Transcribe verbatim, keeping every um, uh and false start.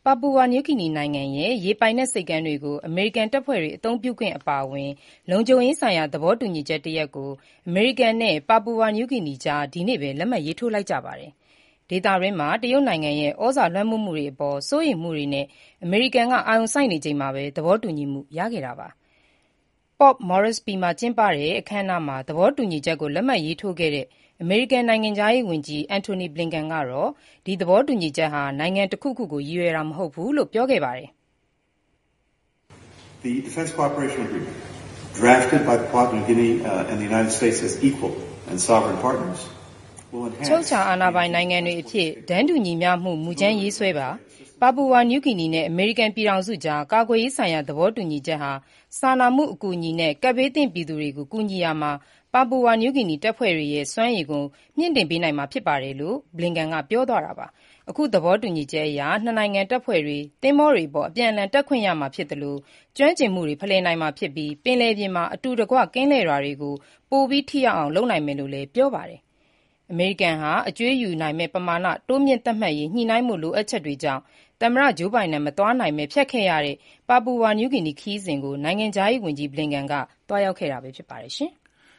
ပါပူဝါနယူးဂီနီနိုင်ငံရဲ့ရေပိုင်နက်ဆိပ်ကမ်းတွေကိုအမေရိကန်တပ်ဖွဲ့တွေအသုံးပြုခွင့်အပါအဝင်လုံခြုံရေးဆိုင်ရာသဘောတူညီချက်တရပ်ကိုအမေရိကန်နဲ့ပါပူဝါနယူးဂီနီကြားဒီနေ့ပဲလက်မှတ်ရေးထိုးလိုက်ကြပါတယ်။ဒေသတွင်းမှာတရုတ်နိုင်ငံရဲ့ဩဇာလွှမ်းမိုးမှုတွေအပေါ်စိုးရိမ်မှုတွေနဲ့အမေရိကန်ကအာရုံစိုက်နေချိန်မှာပဲသဘောတူညီမှုရခဲ့တာပါ။ Port Moresby မှာကျင်းပတဲ့အခမ်းအနားမှာသဘောတူညီချက်ကိုလက်မှတ်ရေးထိုးခဲ့တဲ့အမေရိကန်နိုင်ငံခြားရေးဝန်ကြီး Antony Blinken ကတော့ဒီသဘောတူညီချက်ဟာနိုင်ငံတခုခုကိုရည်ရွယ်တာမဟုတ်ဘူးလို့ပြောခဲ့ပါတယ်။ The Defense Cooperation Agreement, drafted by Papua New Guinea uh, and the United States as equal and sovereign partners, will enhance ချုပ်ချာအာဏာပိုင်နိုင်ငံတွေအဖြစ်တန်းတူညီမျှမှုမူကြမ်းရေးဆွဲပါပါပူဝါနယူးဂီနီနဲ့အမေရိကန်ပြည်ထောင်စုကြားကာကွယ်ရေးဆိုင်ရာသဘောတူညီချက်ဟာစာနာမှုအကူအညီနဲ့ကပ်ဘေးသင့်ပြည်သူတွေကိုကူညီရာမှာပါပူဝါနယူးဂီနီတပ်ဖွဲ့တွေရဲ့စွမ်းရည်ကိုမြှင့်တင်ပေးနိုင်မှာဖြစ်ပါတယ်လို့ Blinken ကပြောသွားတာပါ။အခုသဘောတူညီချက်အရနှစ်နိုင်ငံတပ်ဖွဲ့တွေသင်္ဘောတွေပေါ်အပြန်အလှန်တက်ခွင့်ရမှာဖြစ်သလိုကျွမ်းကျင်မှုတွေဖလှယ်နိုင်မှာဖြစ်ပြီးပင်လယ်ပြင်မှာအတူတကွကင်းလှည့်တာတွေကိုပိုပြီးထိရောက်အောင်လုပ်နိုင်မယ်လို့လည်းပြောပါတယ်။အမေရိကန်ဟာအကြွေးယူနိုင်မယ့်ပမာဏတိုးမြင့်သတ်မှတ်ရေးညှိနှိုင်းမှုလိုအပ်ချက်တွေကြောင့်သမ္မတဂျိုးဘိုင်ဒန်မသွားနိုင်ပဲဖျက်ခဲ့ရတဲ့ပါပူဝါနယူးဂီနီခရီးစဉ်ကိုနိုင်ငံခြားရေးဝန်ကြီး Blinken ကသွားရောက်ခဲ့တာပဲဖြစ်ပါတယ်ရှင်။